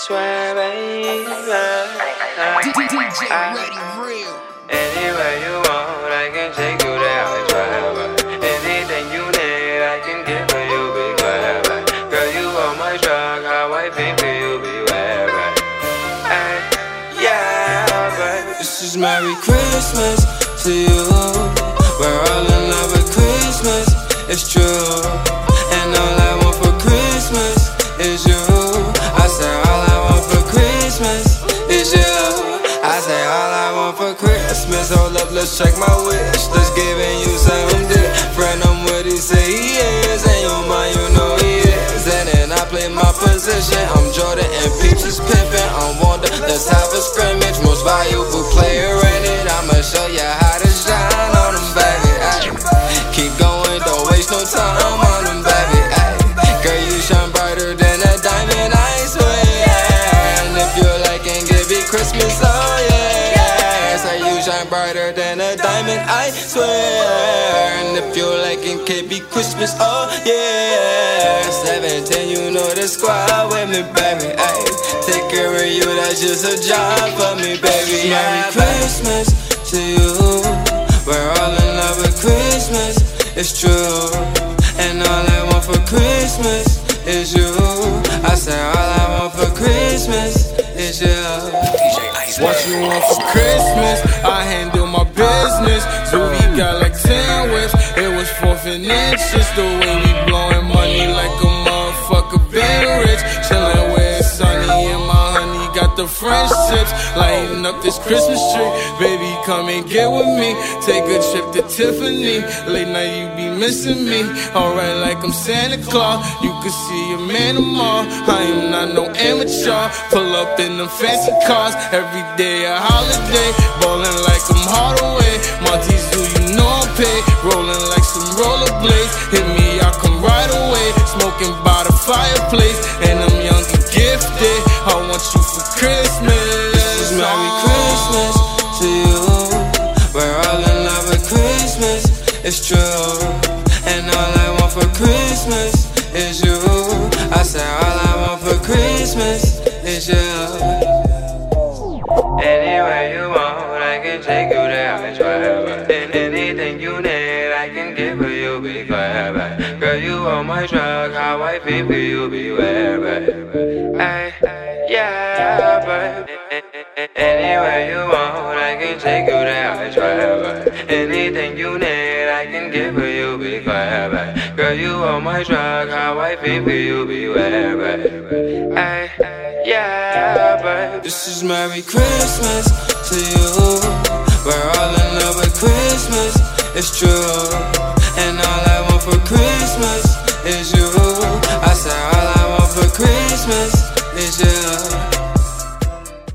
swear, baby. DJ Ready Real. Anywhere you want, I can take you there, I swear. Anything you need, I can give for you, be glad. Girl, you on my truck, how I think for you, beware. Yeah, baby. This is Merry Christmas to you. We're all in love with Christmas, it's true. And all I want for Christmas is you. I say all I want for Christmas is you. I say all I want for Christmas. Hold up, let's check my wish. Let's giving you something different. I'm what he say he is, and your mind, you know he is. And then I play my position. I'm Jordan and Peeps is Pippin. I'm Wonder, let's have a scrimmage. Most valuable player in it. I'ma show you how to shine on them, baby. Ay. Keep going, don't waste no time on them, baby. Ay. Girl, you shine brighter than a diamond, I swear. And if you like and give me Christmas, oh yeah. So you shine brighter than a diamond, I swear. And if you like and give me Christmas, oh yeah. 17, you know the squad with me, baby. Ay. Take care of you, that's just a job for me, baby. Merry Christmas to you. We're all in love with Christmas, it's true. And all I want for Christmas is you. I say all I want for Christmas is you. What you want for Christmas? I handle my business. Zooey got like 10 whips. It was 4th and inches. The way we blowing money like a motherfucker been rich. Chillin' where it's sunny and my honey got the French tips. Lighting up this Christmas tree. Baby, come and get with me. Take a trip to Tiffany. Late night you be missing me. Alright, like I'm Santa Claus. You can see your man tomorrow. I am not no amateur. Pull up in them fancy cars. Every day a holiday. Ballin' like I'm Hardaway. Monty's do you know I'm paid. Rollin' like some rollerblades. Hit me, I come right away. Smoking by the fireplace. And I'm young and gifted. I want you for Christmas. This is Merry Christmas to you. We're all in love with Christmas, it's true. And all I want for Christmas is you. I say all I want for Christmas is you. Anywhere you want, I can take you there, I swear. And anything you need, I can give for you, be glad. Girl, you on my truck, how I feel for you, beware, baby. Ay, yeah, baby. Anywhere you want, I can take you there, I swear. Anything you need, I can give for you, be glad. Girl, you on my truck, how I feel for you, beware, baby. Ay, yeah, baby. This is Merry Christmas to you. We're all in love with Christmas, it's true. And all I want for Christmas is you.